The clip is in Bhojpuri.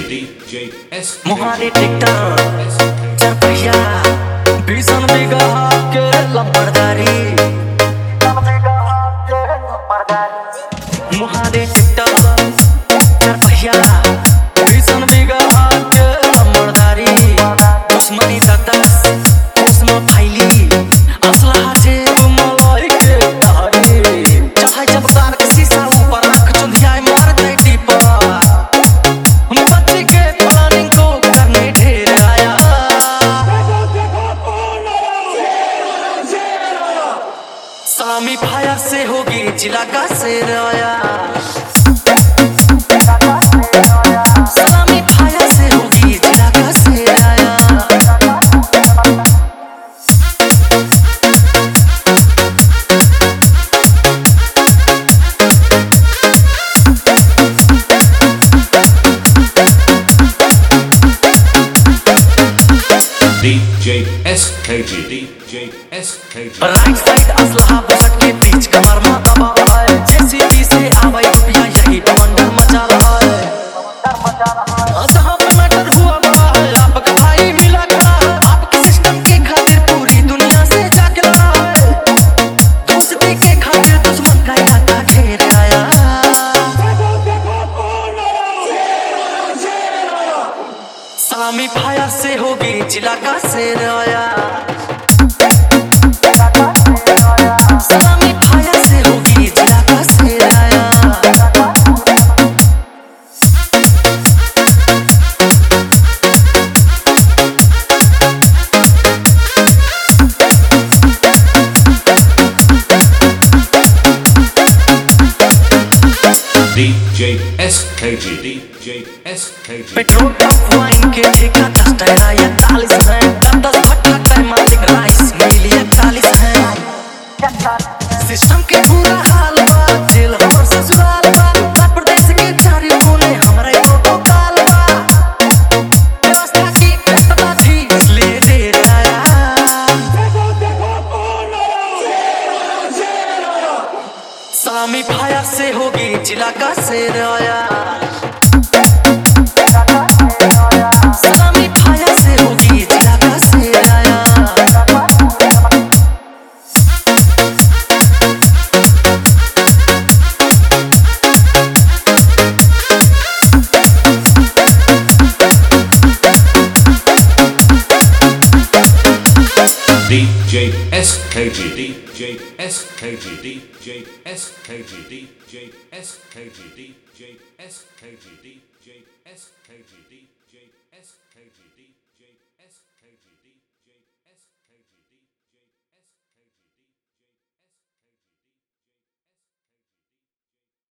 DJ S Mohari TikTok Terpaya Bisan biga ke lampardari Mohari TikTok Terpaya Bisan biga ke lampardari Dushmani tatas Usma phaili Aslah jeb malai ke dhari Chahai jab tar ke शीशा ऊपर रख चुंधिया मार दे टीपा सलामी फायर से होगी जिला का शेर आया सलामी फायर से होगी जिला का शेर आया DJ SKG DJ SKG right side असलहा बसट के बीच कमर में दबा है जेसीबी से आवाई रुपया यही बवंडर मचा रहा है जहां पे मैटर हुआ बड़ा है आपका भाई मिला खड़ा है आपके सिस्टम के खातिर पूरी दुनिया से जाके लड़ा है दोस्ती के खातिर दुश्मन का इलाका घेर आया सलामी फायर से होगी जिला का शेर आया सलामी फायर से होगी जिला का शेर आया DJ SKG DJ SKG petrol pump wine के ठेका 10 टायरा 41 है 10 भट्टा टाइम मालिक राइस मिली 41 है सिस्टम के पूरा हाल बा जेल हमर ससुराल बा उत्तर प्रदेश के चारी कोने हमरे प्रोटोकॉल बा व्यवस्था की व्यस्तता थी इसलिए देर आया सलामी फायर से होगी जिला का शेर आया सलामी फायर से होगी जिला का शेर आया DJ SKG DJ SKG DJ SKG DJ SKG DJ SKG DJ SKG DJ SKG DJ SKG